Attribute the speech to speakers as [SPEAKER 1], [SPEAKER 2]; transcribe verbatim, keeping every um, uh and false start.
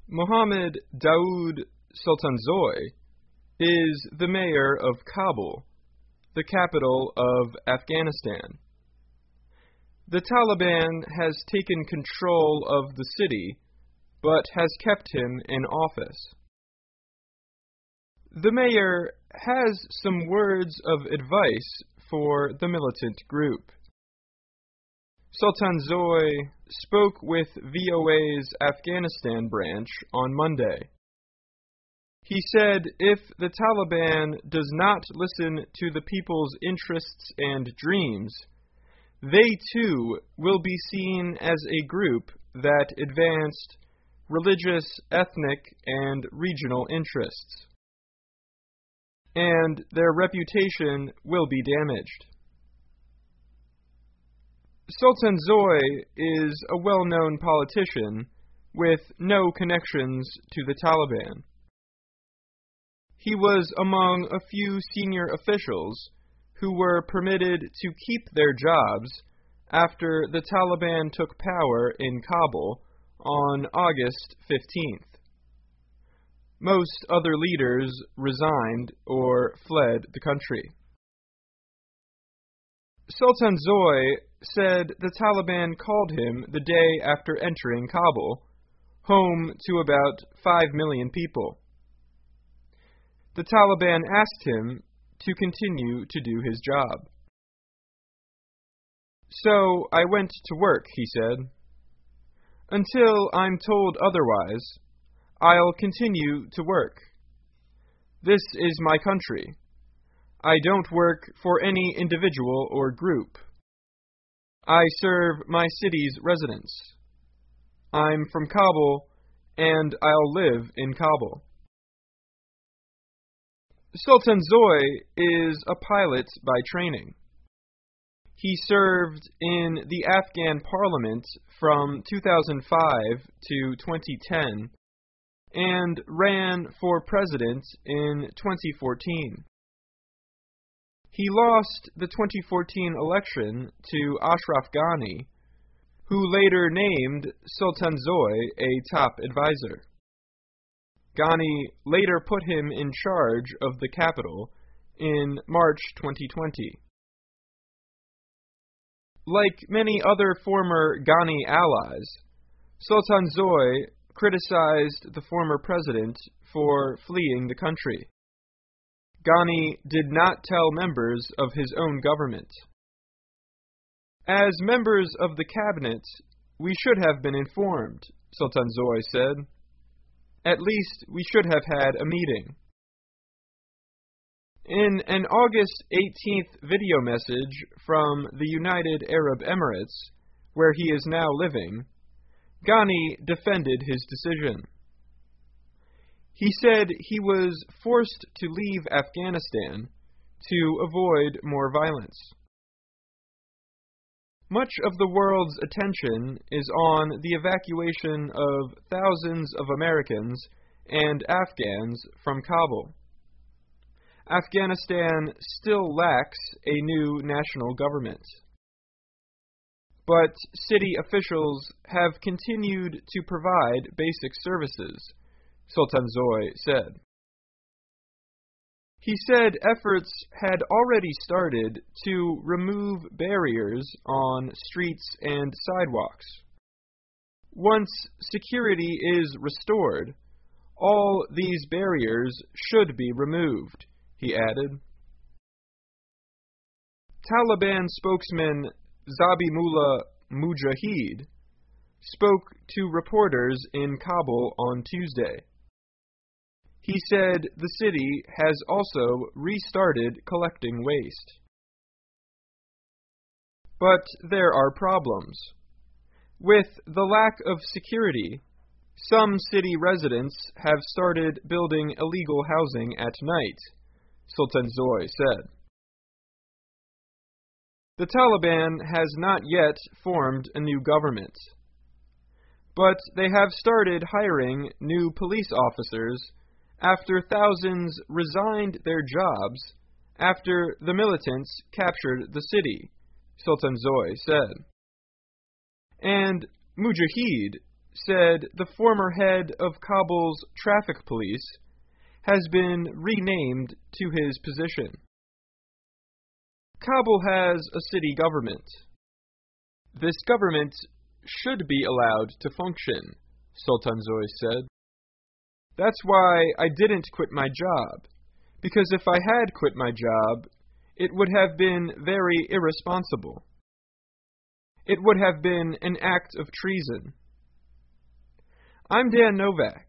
[SPEAKER 1] Mohammed Daoud Sultanzoy is the mayor of Kabul, the capital of Afghanistan. The Taliban has taken control of the city, but has kept him in office. The mayor has some words of advice for the militant group. Sultanzoy spoke with V O A's Afghanistan branch on Monday. He said if the Taliban does not listen to the people's interests and dreams, they too will be seen as a group that advanced religious, ethnic, and regional interests, and their reputation will be damaged. Sultanzoy is a well-known politician with no connections to the Taliban. He was among a few senior officials who were permitted to keep their jobs after the Taliban took power in Kabul on August fifteenth. Most other leaders resigned or fled the country. Sultanzoy said the Taliban called him the day after entering Kabul, home to about five million people. The Taliban asked him to continue to do his job. So I went to work, he said. Until I'm told otherwise, I'll continue to work. This is my country. I don't work for any individual or group. I serve my city's residents. I'm from Kabul, and I'll live in Kabul. Sultanzoy is a pilot by training. He served in the Afghan parliament from two thousand five to twenty ten and ran for president in twenty fourteen. He lost the twenty fourteen election to Ashraf Ghani, who later named Sultanzoy a top advisor. Ghani later put him in charge of the capital in March twenty twenty. Like many other former Ghani allies, Sultanzoy criticized the former president for fleeing the country. Ghani did not tell members of his own government. As members of the cabinet, we should have been informed, Sultanzoy said. At least we should have had a meeting. In an August eighteenth video message from the United Arab Emirates, where he is now living, Ghani defended his decision. He said he was forced to leave Afghanistan to avoid more violence. Much of the world's attention is on the evacuation of thousands of Americans and Afghans from Kabul. Afghanistan still lacks a new national government. But city officials have continued to provide basic services, Sultanzoy said. He said efforts had already started to remove barriers on streets and sidewalks. Once security is restored, all these barriers should be removed, he added. Taliban spokesman Zabihullah Mujahid spoke to reporters in Kabul on Tuesday. He said the city has also restarted collecting waste. But there are problems. With the lack of security, some city residents have started building illegal housing at night, Sultanzoy said. The Taliban has not yet formed a new government, but they have started hiring new police officers after thousands resigned their jobs after the militants captured the city, Sultanzoy said. And Mujahid said the former head of Kabul's traffic police has been renamed to his position. Kabul has a city government. This government should be allowed to function, Sultansoy said. That's why I didn't quit my job, because if I had quit my job, it would have been very irresponsible. It would have been an act of treason. I'm Dan Novak.